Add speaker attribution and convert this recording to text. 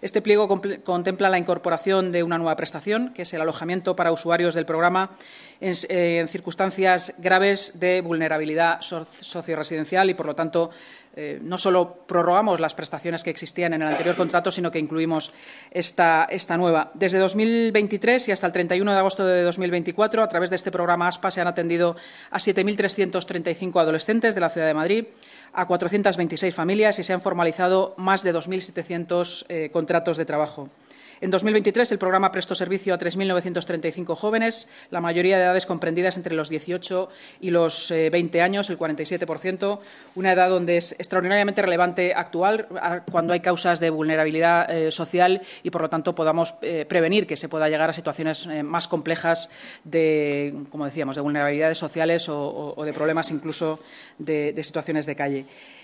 Speaker 1: Este pliego contempla la incorporación de una nueva prestación, que es el alojamiento para usuarios del programa en circunstancias graves de vulnerabilidad socioresidencial y, por lo tanto, no solo prorrogamos las prestaciones que existían en el anterior contrato, sino que incluimos esta nueva. Desde 2023 y hasta el 31 de agosto de 2024, a través de este programa ASPA, se han atendido a 7.335 adolescentes de la ciudad de Madrid, a 426 familias y se han formalizado más de 2.700 contratos de trabajo. En 2023, el programa prestó servicio a 3.935 jóvenes, la mayoría de edades comprendidas entre los 18 y los 20 años, el 47%, una edad donde es extraordinariamente relevante actuar cuando hay causas de vulnerabilidad social y, por lo tanto, podamos prevenir que se pueda llegar a situaciones más complejas de, como decíamos, de vulnerabilidades sociales o de problemas incluso de situaciones de calle.